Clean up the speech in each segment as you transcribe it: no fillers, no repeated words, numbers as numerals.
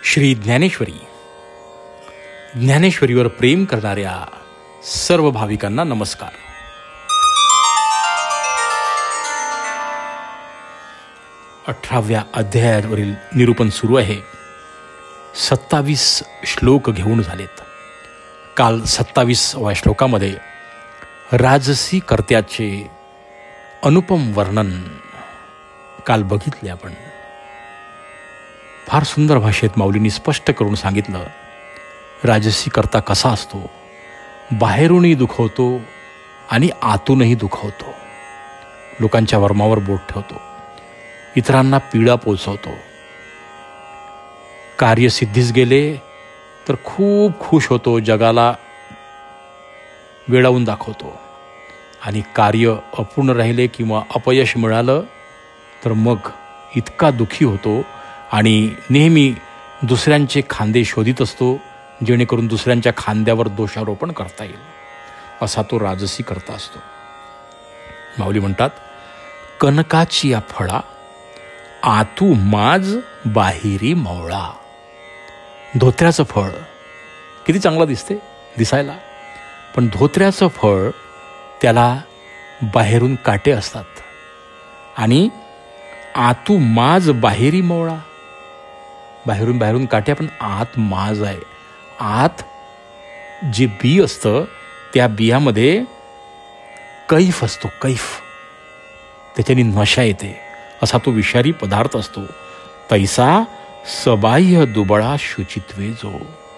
श्री ज्ञानेश्वरी. ज्ञानेश्वरीवर प्रेम करणाऱ्या सर्व भाविकांना नमस्कार. अठराव्या अध्यायावरील निरूपण सुरू आहे. 27 श्लोक घेऊन झालेत. काल 27व्या श्लोकामध्ये राजसी कर्त्याचे अनुपम वर्णन काल बघितले आपण. फार सुंदर भाषेत माऊलींनी स्पष्ट करून सांगितलं राजसी कर्ता कसा असतो. बाहेरूनही दुखवतो आणि आतूनही दुखवतो. लोकांच्या वर्मावर बोट ठेवतो, इतरांना पीडा पोचवतो. कार्य सिद्धीस गेले तर खूप खुश होतो, जगाला वेडावून दाखवतो. आणि कार्य अपूर्ण राहिले किंवा अपयश मिळालं तर मग इतका दुःखी होतो आणि नेहमी दुसऱ्यांचे खांदे शोधित असतो, जेणेकरून दुसऱ्यांच्या खांद्यावर दोषारोपण करता येईल. असा तो राजसी करता असतो. माऊली म्हणतात, कनकाची या फळा आतू माज बाहेरी मवळा. धोत्र्याचं फळ किती चांगलं दिसते दिसायला, पण धोत्र्याचं फळ त्याला बाहेरून काटे असतात. आणि आतू माज बाहेरी मवळा, बाहेरून काटे पण आत माज आहे. आत जे बी असतं त्या बियामध्ये कैफ असतो, कैफ. त्याच्याने नशा येते. असा तो विषारी पदार्थ असतो. तैसा सबाह्य दुबळा शुचित्वे जो.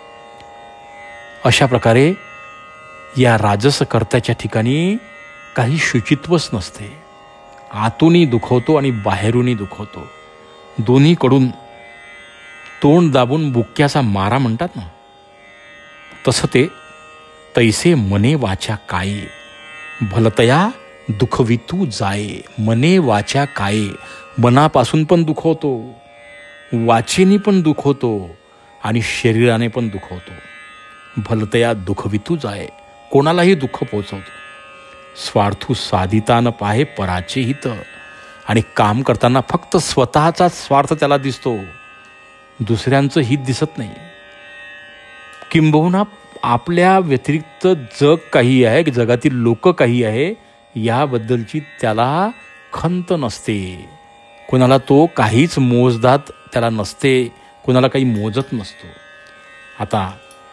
अशा प्रकारे या राजसकर्त्याच्या ठिकाणी काही शुचित्वच नसते. आतूनही दुखवतो आणि बाहेरूनही दुखवतो. दोन्हीकडून तोंड दाबून बुक्क्याचा मारा म्हणतात ना, तसं ते. तैसे मने वाचा काये भलतया दुखवितू जाये. मने वाचा काये, मनापासून पण दुखवतो, वाचेनी पण दुखवतो आणि शरीराने पण दुखवतो. भलतया दुखवितू जाये, कोणालाही दुःख पोचवतो. स्वार्थू साधिता न पाहे पराचे हित. आणि काम करताना फक्त स्वतःचाच स्वार्थ त्याला दिसतो, दुसऱ्यांचं हित दिसत नाही. किंबहुना आपल्या व्यतिरिक्त जग काही आहे, जगातील लोक काही आहे, याबद्दलची त्याला खंत नसते. कोणाला तो काहीच मोजदात त्याला नसते, कोणाला काही मोजत नसतो. आता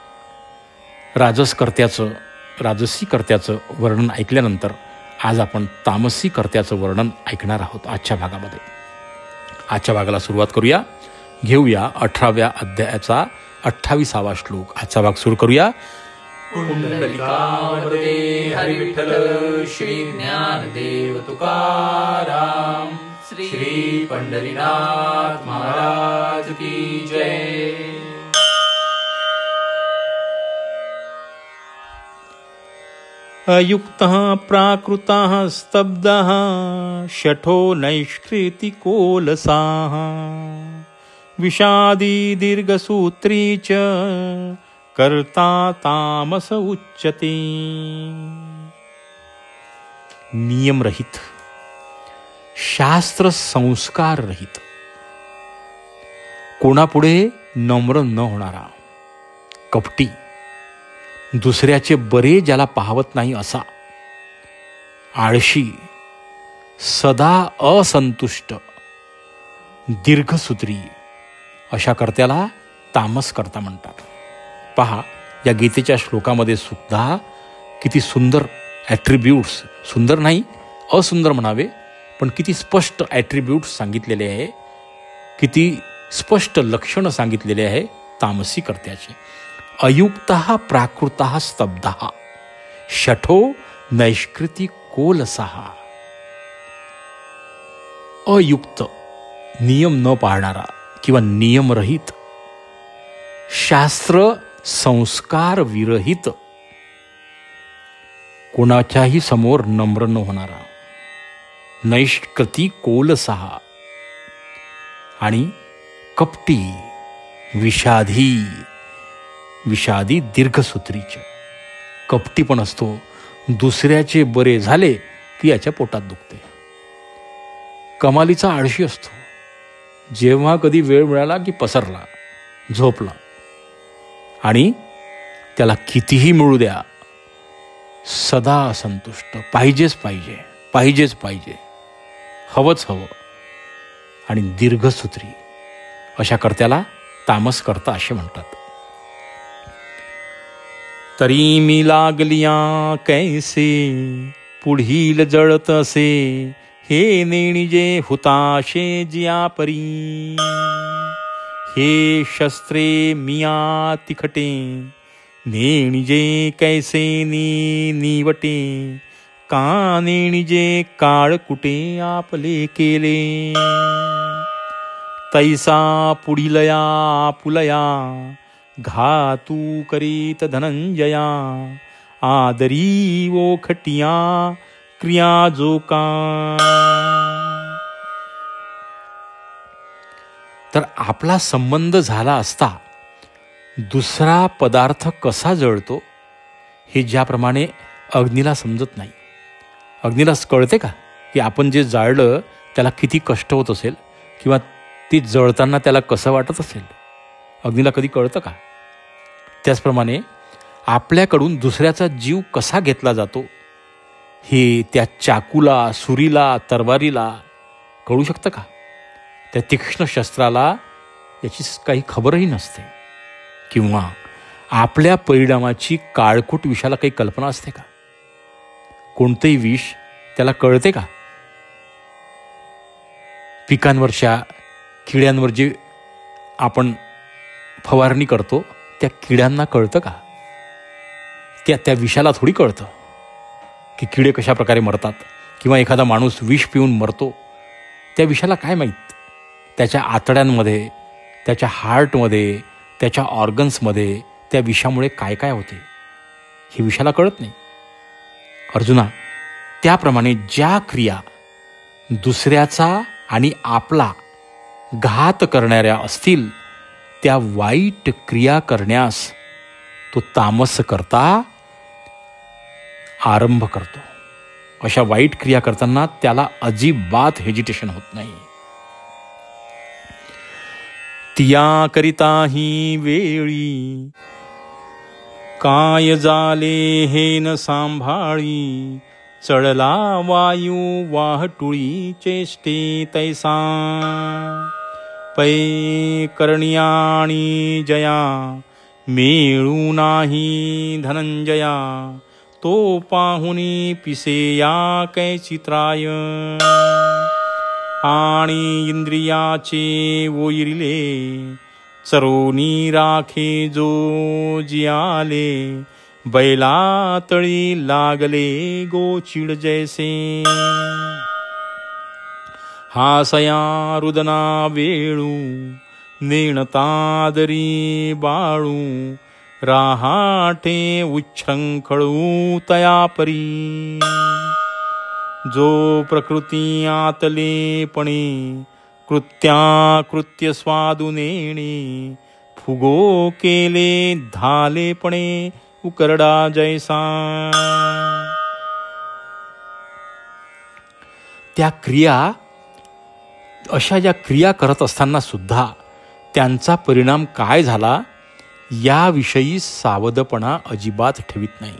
राजसी कर्त्याचं वर्णन ऐकल्यानंतर आज आपण तामसी कर्त्याचं वर्णन ऐकणार आहोत आजच्या भागामध्ये. आजच्या भागाला सुरुवात करूया. घेऊया 18व्या अध्यायाचा 28वा श्लोक. आजचा भाग सुरू करूया. पुंडलिकावरदे हरी विठ्ठल श्री ज्ञानदेव तुकाराम. श्री पंढरीनाथ महाराज की जय. अयुक्तः प्राकृतः स्तब्धः शठो नैष्कृतिकोलसाः. विषादी दीर्घसूत्री च कर्ता तामस उच्यते. नियमरहित, शास्त्र संस्कार रहित, कोणापुढे नम्र न होणारा, कपटी, दुसऱ्याचे बरे ज्याला पाहवत नाही असा, आळशी, सदा असंतुष्ट, दीर्घसूत्री, अशा कर्त्याला तामस कर्ता म्हणतात. पहा, या गीतेच्या श्लोकामध्ये सुद्धा किती सुंदर ॲट्रिब्यूट्स, सुंदर नाही असुंदर म्हणावे, पण किती स्पष्ट ॲट्रिब्यूट्स सांगितलेले आहे, किती स्पष्ट लक्षणं सांगितलेले आहे तामसी कर्त्याचे. अयुक्तः प्राकृतः स्तब्धः शठो नैष्कृतिकोलसः. अयुक्त, नियम न पाळणारा किंवा नियमरहित, शास्त्र संस्कार विरहित, कोणाच्याही समोर नम्र न होणारा, नैष्कृतिकोलसः आणि कपटी, विषादी दीर्घसूत्रीचे. कपटी पण असतो, दुसऱ्याचे बरे झाले की याच्या पोटात दुखते. कमालीचा आळशी असतो, जेव्हा कधी वेळ मिळाला की पसरला, झोपला आणि त्याला कितीही मिळू द्या, सदा असंतुष्ट, पाहिजेच पाहिजे, पाहिजेच पाहिजे, हवंच हवं आणि दीर्घसूत्री, अशा कर्त्याला तामस कर्ता असे म्हणतात. तरी मी लागलिया कैसे पुढील जळत असे, हे नेणिजे हुताशे जिया परी. हे शस्त्रे मिया तिखटे, नेणिजे कैसे निवटे, का नेणिजे काळ कुटे आपले केले. तैसा पुढिलया पुलया, घातू करीत धनंजया. आदरी ओखटिया क्रिया जो का. तर आपला संबंध झाला असता दुसरा पदार्थ कसा जळतो हे ज्याप्रमाणे अग्नीला समजत नाही. अग्नीला कळते का की आपण जे जाळलं त्याला किती कष्ट होत असेल किंवा ती जळताना त्याला कसं वाटत असेल? अग्नीला कधी कळतं का? त्याचप्रमाणे आपल्याकडून दुसऱ्याचा जीव कसा घेतला जातो हे त्या चाकूला, सुरीला, तरवारीला कळू शकतं का? त्या तीक्ष्ण शस्त्राला याची काही खबरही नसते. किंवा आपल्या परिणामाची काळकूट विषाला काही कल्पना असते का? कोणतंही विष त्याला कळते का? पिकांवरच्या किड्यांवर जे आपण फवारणी करतो त्या किड्यांना कळतं का? त्या विषाला थोडी कळतं की किडे कशा प्रकारे मरतात, किंवा एखादा माणूस विष पिऊन मरतो, त्या विषाला काय माहीत? त्याच्या आतड्यांमध्ये, त्याच्या हार्टमध्ये, त्याच्या ऑर्गन्समध्ये त्या विषामुळे काय काय होते हे विषाला कळत नाही. अर्जुना, त्याप्रमाणे ज्या क्रिया दुसऱ्याचा आणि आपला घात करणाऱ्या असतील त्या वाईट क्रिया करण्यास तो तामस करता आरंभ करतो. अशा वाईट क्रिया करताना त्याला अजिबात हेजिटेशन होत नाही. तियाकरिता ही वेळी काय झाले हे न सांभाळी. चढला वायू वाहटुळी चेष्टे तैसा. पै करण्याणी जया मिळू नाही धनंजया. तो पाहुनी पिसेया कैची त्राय. आणि इंद्रियाचे वैरिले चरोनी राखे जो जियाले. बैला तळी लागले गोचिड जैसे. हासया रुदना वेळू नेणतादरी बाळू. राहाटे उच्छृंखळू तया परी. जो प्रकृती आतलेपणे कृत्याकृत्य स्वादू नेणे. फुगो केले धालेपणे उकरडा जैसा. त्या क्रिया, अशा ज्या क्रिया करत असताना सुद्धा त्यांचा परिणाम काय झाला याविषयी सावधपणा अजिबात ठेवीत नाही.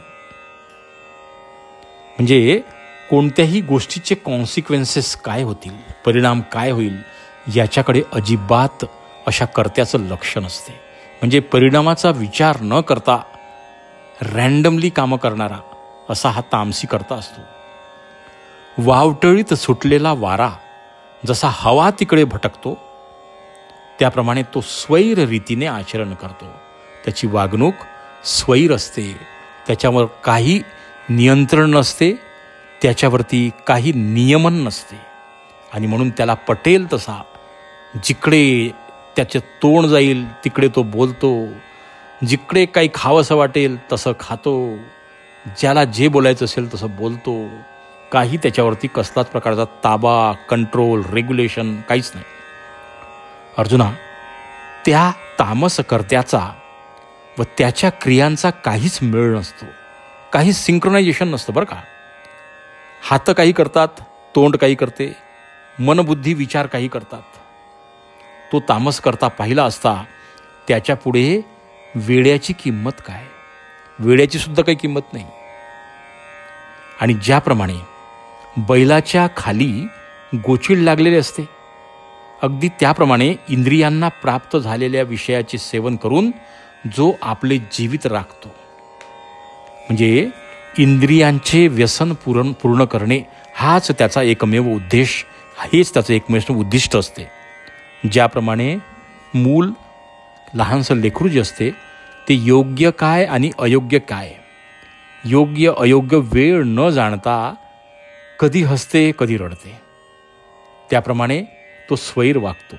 म्हणजे कोणत्याही गोष्टीचे कॉन्सिक्वेन्सेस काय होतील, परिणाम काय होईल याच्याकडे अजिबात अशा कर्त्याचं लक्ष नसते. म्हणजे परिणामाचा विचार न करता रँडमली कामं करणारा असा हा तामसी कर्ता असतो. वावटळीत सुटलेला वारा जसा हवा तिकडे भटकतो त्याप्रमाणे तो स्वैर रीतीने आचरण करतो. त्याची वागणूक स्वैर असते, त्याच्यावर काही नियंत्रण नसते, त्याच्यावरती काही नियमन नसते. आणि म्हणून त्याला पटेल तसा जिकडे त्याचे तोंड जाईल तिकडे तो बोलतो. जिकडे काही खावंसं वाटेल तसं खातो. ज्याला जे बोलायचं असेल तसं बोलतो. काही त्याच्यावरती कसलाच प्रकारचा ताबा, कंट्रोल, रेग्युलेशन काहीच नाही. अर्जुना, त्या तामसकर्त्याचा व त्याच्या क्रियांचा काहीच मेळ नसतो, काही सिंक्रोनायझेशन नसतं बरं का. हात काही करतात, तोंड काही करते, मनबुद्धी विचार काही करतात. तो तामसकर्ता पाहिला असता त्याच्या पुढे वेड्याची किंमत काय? वेड्याची सुद्धा काही किंमत नाही. आणि ज्याप्रमाणे बैलाच्या खाली गोचिड लागलेले असते, अगदी त्याप्रमाणे इंद्रियांना प्राप्त झालेल्या विषयाचे सेवन करून जो आपले जीवित राखतो, म्हणजे इंद्रियांचे व्यसन पूर्ण करणे हाच त्याचा एकमेव उद्देश, हेच त्याचं एकमेव उद्दिष्ट असते. ज्याप्रमाणे मूल लहानसं लेकरू जे असते ते योग्य काय आणि अयोग्य काय, योग्य अयोग्य वेळ न जाणता कधी हसते कधी रडते, त्याप्रमाणे तो स्वैर वागतो.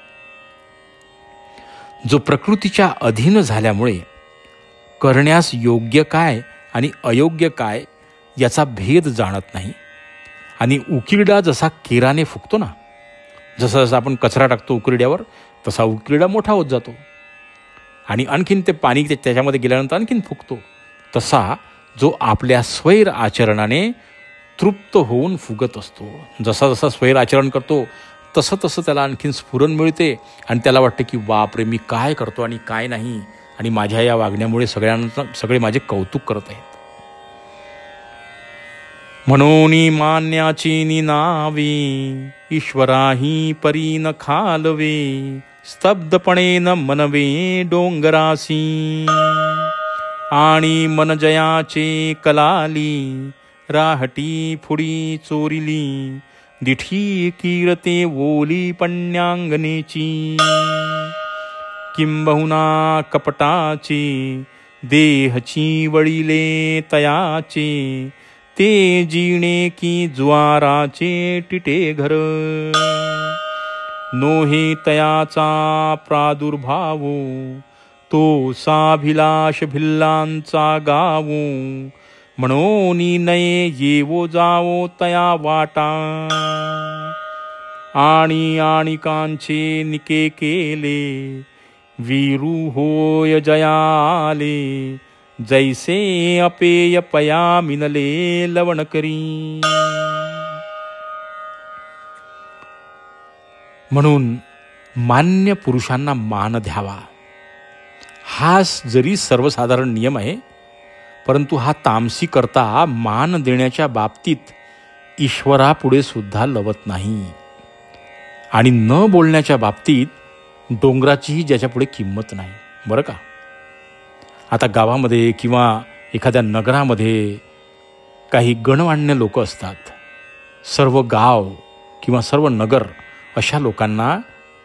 जो प्रकृतीच्या अधीन झाल्यामुळे करण्यास योग्य काय आणि अयोग्य काय याचा भेद जाणत नाही, आणि उकिरडा जसा केराने फुगतो ना, जसं जसं आपण कचरा टाकतो उकिरड्यावर तसा उकिरडा मोठा होत जातो आणि आणखीन ते पाणी त्याच्यामध्ये गेल्यानंतर आणखीन फुगतो, तसा जो आपल्या स्वैर आचरणाने तृप्त होऊन फुगत असतो. जसा जसा स्वैर आचरण करतो तसं तसं त्याला आणखीन स्फुरण मिळते आणि त्याला वाटते की बापरे, मी काय करतो आणि काय नाही, आणि माझ्या या वागण्यामुळे सगळे माझे कौतुक करत आहेत. म्हणून मान्याची निनावे ईश्वराही परी न खालवे, स्तब्धपणे न मनवे डोंगरासी, आणि मन जयाचे कलाली राहटी फुडी चोरिली, दिठी कीरते ओली पण्यांगनेची, किंबहुना कपटाची देहची वळिले तयाचे, ते जीणे की ज्वाराचे टिटे घर, नोहे तयाचा प्रादुर्भाव, तो साभिलाष भिल्लांचा गावो, म्हणून नये येवो जावो तया वाटा, आणि आणिकांचे निके केले, वीरू होय जयाले, जैसे अपेय पया मिनले लवण करी. म्हणून मान्य पुरुषांना मान द्यावा, हाच जरी सर्वसाधारण नियम आहे, परंतु हा तामसी करता मान देण्याच्या बाबतीत ईश्वरापुढे सुद्धा लवत नाही, आणि न बोलण्याच्या बाबतीत डोंगराचीही ज्याच्यापुढे किंमत नाही. बरं का, आता गावामध्ये किंवा एखाद्या नगरामध्ये काही गणमान्य लोक असतात. सर्व गाव किंवा सर्व नगर अशा लोकांना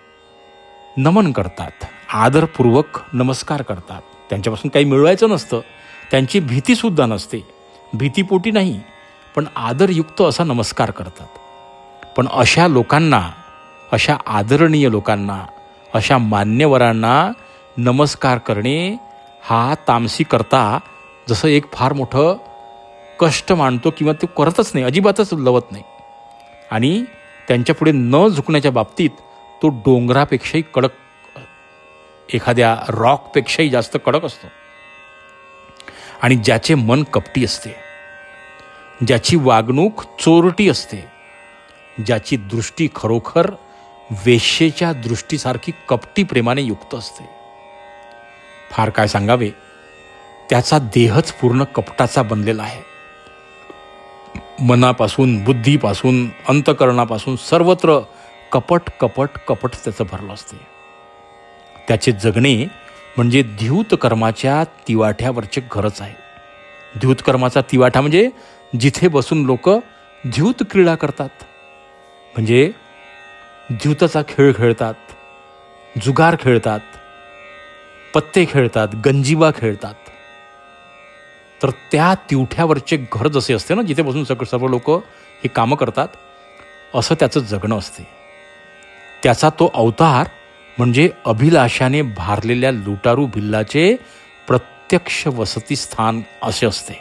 नमन करतात, आदरपूर्वक नमस्कार करतात. त्यांच्यापासून काही मिळवायचं नसतं, त्यांची भीतीसुद्धा नसते, भीतीपोटी नाही, पण आदरयुक्त असा नमस्कार करतात. पण अशा लोकांना, अशा आदरणीय लोकांना, अशा मान्यवरांना नमस्कार करणे हा तामसी करता जसं एक फार मोठं कष्ट मानतो किंवा ते करतच नाही, अजिबातच लवत नाही. आणि त्यांच्यापुढे न झुकण्याच्या बाबतीत तो डोंगरापेक्षाही कडक, एखाद्या रॉकपेक्षाही जास्त कडक असतो. आणि ज्याचे मन कपटी असते, ज्याची वागणूक चोरटी असते, ज्याची दृष्टी खरोखर वेश्येच्या दृष्टीसारखी कपटी प्रेमाने युक्त असते, फार काय सांगावे, त्याचा देहच पूर्ण कपटाचा बनलेला आहे. मनापासून, बुद्धीपासून, अंतकरणापासून सर्वत्र कपट कपट कपट त्याचं भरलं असते. त्याचे जगणे म्हणजे द्यूत कर्माच्या तिवाठ्यावरचे घरच आहे. द्यूत कर्माचा तिवाठा म्हणजे जिथे बसून लोक द्यूत क्रीडा करतात, म्हणजे द्यूताचा खेळ खेळतात, जुगार खेळतात, पत्ते खेळतात, गंजिबा खेळतात. तर त्या तिवठ्यावरचे घर जसे असते ना, जिथे बसून सर्व लोक हे कामं करतात, असं त्याचं जगणं असते. त्याचा तो अवतार म्हणजे अभिलाषाने भारलेल्या लुटारू भिल्लाचे प्रत्यक्ष वसतिस्थान असे असते.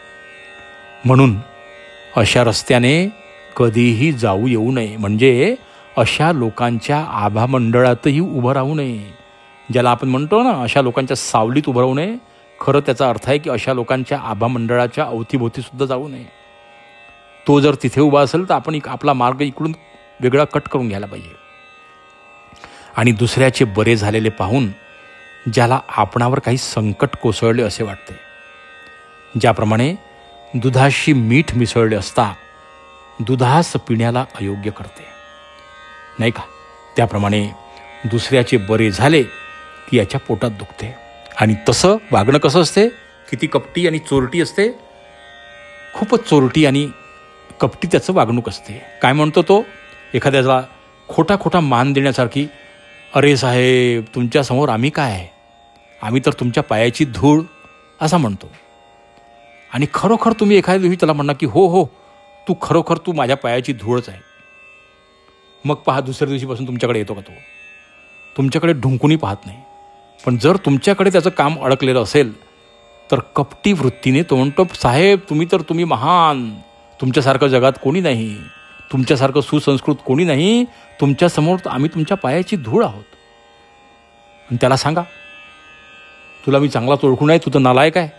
म्हणून अशा रस्त्याने कधीही जाऊ येऊ नये, म्हणजे अशा लोकांच्या आभामंडळातही उभं राहू नये. ज्याला आपण म्हणतो ना, अशा लोकांच्या सावलीत उभं राहू नये, खरं त्याचा अर्थ आहे की अशा लोकांच्या आभामंडळाच्या अवतीभोवतीसुद्धा जाऊ नये. तो जर तिथे उभा असेल तर आपण आपला मार्ग इकडून वेगळा कट करून घ्यायला पाहिजे. आणि दुसऱ्याचे बरे झालेले पाहून ज्याला आपणावर काही संकट कोसळले असे वाटते. ज्याप्रमाणे दुधाशी मीठ मिसळले असता दुधास पिण्याला अयोग्य करते, नाही का? त्याप्रमाणे दुसऱ्याचे बरे झाले की याच्या पोटात दुखते. आणि तसं वागणं कसं असते? किती कपटी आणि चोरटी असते. खूपच चोरटी आणि कपटी त्याचं वागणूक असते. काय म्हणतो तो? एखाद्याला खोटा खोटा मान देण्यासारखी, अरे साहेब तुमच्यासमोर आम्ही काय आहे, आम्ही तर तुमच्या पायाची धूळ, असा म्हणतो. आणि खरोखर तुम्ही एखाद्या दिवशी त्याला म्हणणार की हो हो तू खरोखर तू माझ्या पायाची धूळच आहे. मग पहा दुसऱ्या दिवशीपासून तुमच्याकडे येतो का तो? तुमच्याकडे ढुंकूनही पाहत नाही. पण जर तुमच्याकडे त्याचं काम अडकलेलं असेल तर कपटी वृत्तीने तो म्हणतो, साहेब तुम्ही महान, तुमच्यासारखं जगात कोणी नाही, तुमच्यासारखं सुसंस्कृत कोणी नाही, तुमच्यासमोर आम्ही तुमच्या पायाची धूळ आहोत. आणि त्याला सांगा, तुला मी चांगलाच ओळखून आहे, तू तर नालायक आहे,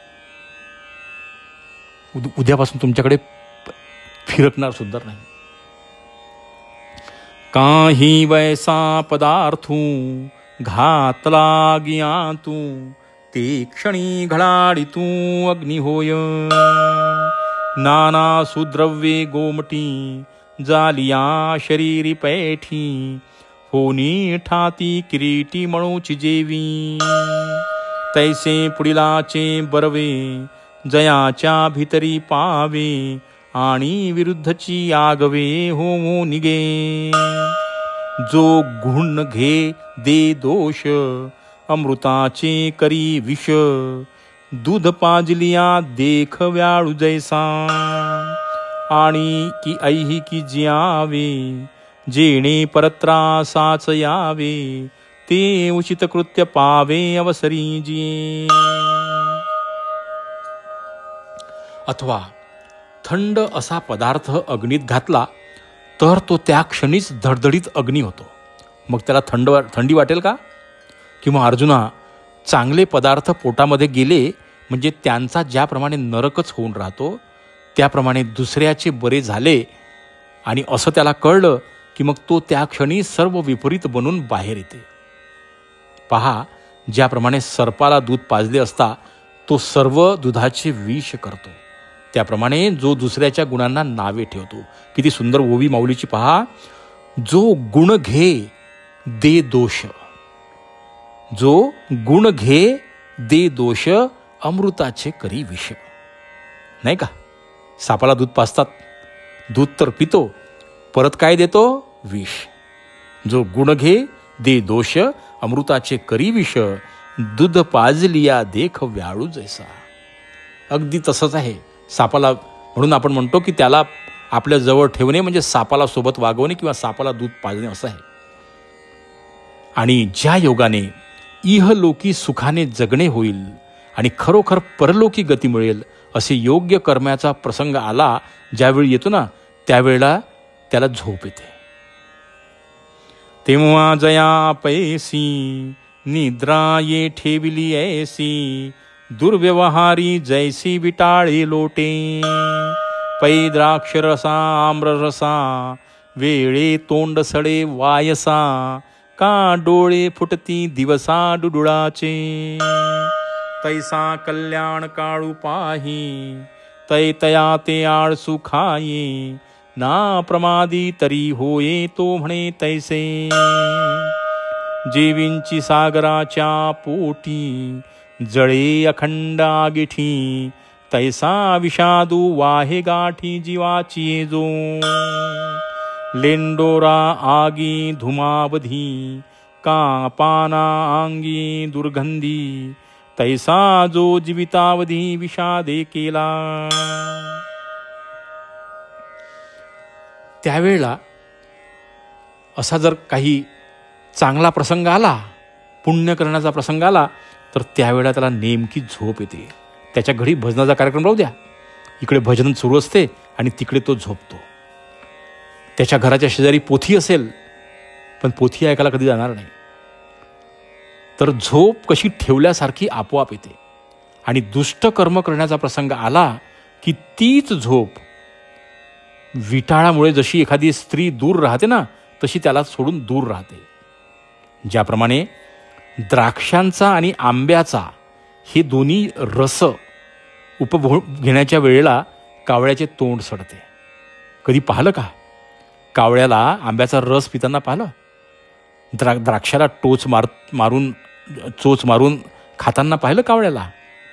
उद्यापासून तुमच्याकडे फिरकणार सुद्धा नाही. काही वैसा पदार्थू घातला गिया तू, ते क्षणी घडाडी तू अग्नी होय. नाना सुद्रव्ये गोमटी जालिया शरीरी पैठी, होनी ठाती किरीटी मणूची जेवी. तैसे पुढिलाचे बरवे जयाच्या भितरी पावे, आणि विरुद्धची आगवे होमो निगे. जो गुण घे दे दोष, अमृताचे करी विष. दूध पाजलिया देख व्याळू जैसा, आणि की ऐही की जियावे. जेणे परत्रासाच यावे, ते उचित कृत्य पावे अवसरी जिये. अथवा थंड असा पदार्थ अग्नीत घातला तर तो त्या क्षणीच धडधडीत अग्नी होतो. मग त्याला थंडी वाटेल का? किंवा अर्जुना, चांगले पदार्थ पोटामध्ये गेले म्हणजे त्यांचा ज्याप्रमाणे नरकच होऊन राहतो, त्याप्रमाणे दुसऱ्याचे बरे झाले आणि असं त्याला कळलं की मग तो त्या क्षणी सर्व विपरीत बनून बाहेर येते. पहा, ज्याप्रमाणे सर्पाला दूध पाजले असता तो सर्व दुधाचे विष करतो, त्याप्रमाणे जो दुसऱ्याच्या गुणांना नावे ठेवतो. किती सुंदर ओवी माऊलीची पहा. जो गुण घे दे दोष, जो गुण घे दे दोष, अमृताचे करी विष. नाही का? सापाला दूध पाजतात, दूध तर पितो, परत काय देतो? विष. जो गुण घे दे दोष, अमृताचे करी विष. दूध पाजलिया देख व्याळू जैसा. अगदी तसंच आहे सापाला. म्हणून आपण म्हणतो की त्याला आपल्या जवळ ठेवणे म्हणजे सापाला सोबत वागवणे किंवा सापाला दूध पाजणे असं आहे. आणि ज्या योगाने इहलोकी सुखाने जगणे होईल आणि खरोखर परलोकी गती मिळेल असे योग्य कर्माचा प्रसंग आला, ज्यावेळी येतो ना, त्यावेळेला त्याला झोप येते. तेव्हा जया पैसी निद्रा ये ठेविली ऐसी, दुर्व्यवहारी जैसी विटाळे लोटे. पै द्राक्षरसा आम्ररसा, वेळे तोंड सडे वायसा. का डोळे फुटती दिवसा डुडुळाचे. तैसा कल्याण काळू पाही, तै तया ते आळसू खाये. ना प्रमादी तरी होये तो म्हणे तैसे. जेवींची सागराच्या पोटी, जळे अखंड आगिठी. तैसा विषादू वाहे गाठी जीवाची जो. लेंडोरा आगी धुमावधी, का पाना अंगी दुर्गंधी. तैसा जो जीवितावधी विषादे केला. त्यावेळेला असा जर काही चांगला प्रसंग आला, पुण्य करण्याचा प्रसंग आला, तर त्यावेळेला त्याला नेमकी झोप येते. त्याच्या घरी भजनाचा कार्यक्रम राहू द्या, इकडे भजन सुरू असते आणि तिकडे तो झोपतो. त्याच्या घराच्या शेजारी पोथी असेल, पण पोथी ऐकायला कधी जाणार नाही. तर झोप कशी ठेवल्यासारखी आपोआप येते. आणि दुष्ट कर्म करण्याचा प्रसंग आला की तीच झोप विटाळामुळे जशी एखादी स्त्री दूर राहते ना, तशी त्याला सोडून दूर राहते. ज्याप्रमाणे द्राक्षांचा आणि आंब्याचा हे दोन्ही रस उपभोग घेण्याच्या वेळेला कावळ्याचे तोंड सडते. कधी पाहिलं का कावळ्याला आंब्याचा रस पिताना पाहिलं? द्राक्षाला चोच मारून खाताना पाहिलं कावळ्याला?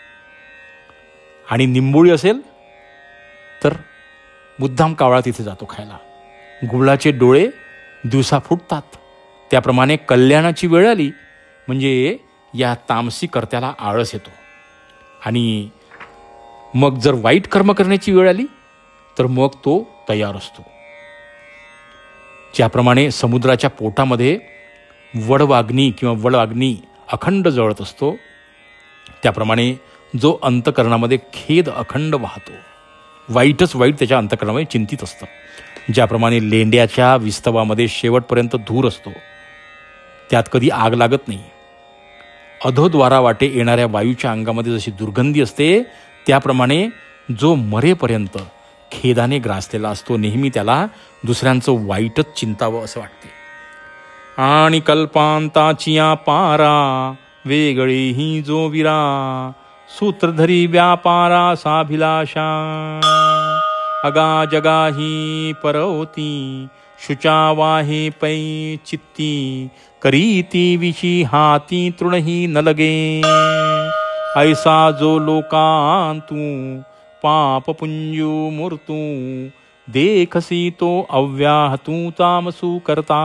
आणि निंबोळी असेल तर मुद्दाम कावळा तिथे जातो खायला. गुळाचे डोळे दिवसा फुटतात. त्याप्रमाणे कल्याणाची वेळ आली म्हणजे या तामसी कर्त्याला आळस येतो. आणि मग जर वाईट कर्म करण्याची वेळ आली तर मग तो तयार असतो. ज्याप्रमाणे समुद्राच्या पोटामध्ये वडवाग्नी अखंड जळत असतो, त्याप्रमाणे जो अंतकरणामध्ये खेद अखंड वाहतो, वाईटच वाईट त्याच्या अंतकरणामध्ये चिंतित असतं. ज्याप्रमाणे लेंड्याच्या विस्तवामध्ये शेवटपर्यंत धूर असतो, त्यात कधी आग लागत नाही. अधोद्वारा वाटे येणाऱ्या वायूच्या अंगामध्ये जशी दुर्गंधी असते, त्याप्रमाणे जो मरेपर्यंत खेदाने ग्रासलेला असतो, नेहमी त्याला दुसऱ्यांचं वाईटच चिंतावं असं वाटते. आणि कल्पांताचिया पारा वेगळीही जो विरा, सूत्रधरी व्यापारा साभिलाषा, अगा जगाही परवती शुचावाहे पै चित्ती, करीती विशी हाती तृणही न लगे, ऐसा जो लोकांतू पाप पुंजू मूर्तू, देखसी तो अव्याहतू तामसू करता,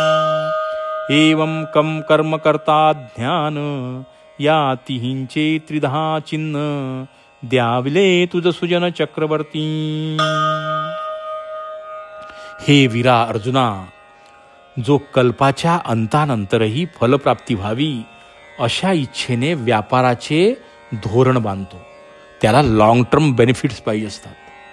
एवं कम कर्म करता ज्ञान, या तिहींचे त्रिधा चिन्ह, द्याविले तुझ सुजन चक्रवर्ती. हे वीरा अर्जुना, जो कल्पाच्या अंतानंतरही फलप्राप्ती व्हावी अशा इच्छेने व्यापाराचे धोरण बांधतो, त्याला लॉंग टर्म बेनिफिट्स पाहिजे असतात.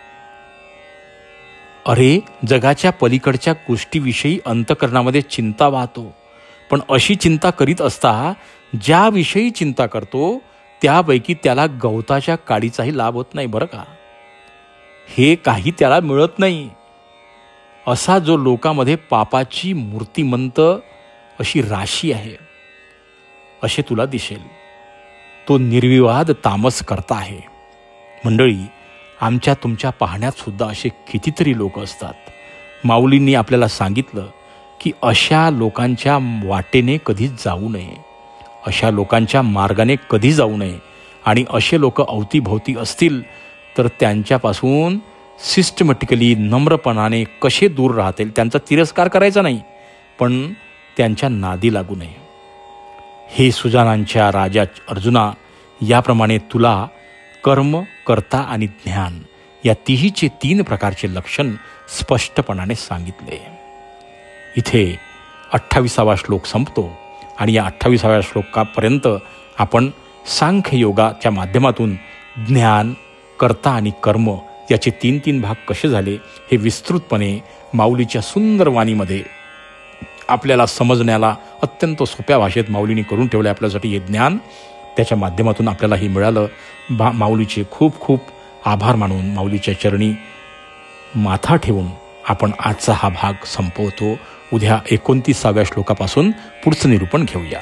अरे, जगाच्या पलीकडच्या गोष्टीविषयी अंतकरणामध्ये चिंता वाहतो, पण अशी चिंता करीत असता ज्याविषयी चिंता करतो त्यापैकी त्याला गवताच्या काडीचाही लाभ होत नाही बरं का. हे काही त्याला मिळत नाही. असा जो लोकांमध्ये पापाची मूर्तिमंत अशी राशी आहे असे तुला दिसेल, तो निर्विवाद तामस करता आहे. मंडळी, आमच्या तुमच्या पाहण्यात सुद्धा असे कितीतरी लोक असतात. माऊलींनी आपल्याला सांगितलं की अशा लोकांच्या वाटेने कधीच जाऊ नये, अशा लोकांच्या मार्गाने कधी जाऊ नये. आणि असे लोक अवतीभोवती असतील तर त्यांच्यापासून सिस्टमॅटिकली नम्रपणाने कसे दूर राहतील, त्यांचा तिरस्कार करायचा नाही, पण त्यांच्या नादी लागू नये. हे सुजानांच्या राजा अर्जुना, याप्रमाणे तुला कर्म, कर्ता आणि ज्ञान या तिहीचे 3 प्रकारचे लक्षण स्पष्टपणाने सांगितले. इथे 28वा श्लोक संपतो आणि या 28व्या श्लोकापर्यंत आपण सांख्य योगाच्या माध्यमातून ज्ञान, कर्ता आणि कर्म याचे 3 भाग कसे झाले हे विस्तृतपणे माऊलीच्या सुंदर वाणीमध्ये आपल्याला समजण्याला अत्यंत सोप्या भाषेत माऊलीने करून ठेवले आपल्यासाठी हे ज्ञान. त्याच्या माध्यमातून आपल्याला हे मिळालं. माऊलीचे खूप खूप आभार मानून माऊलीच्या चरणी माथा ठेवून आपण आजचा हा भाग संपवतो. उद्या 29व्या श्लोकापासून पुढचं निरूपण घेऊया.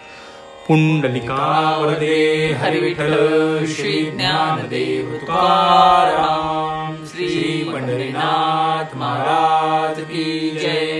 पुंडलिकावरदे हरी विठ्ठल श्री ज्ञानदेव तुकाराम, श्री पंढरीनाथ महाराज की जय.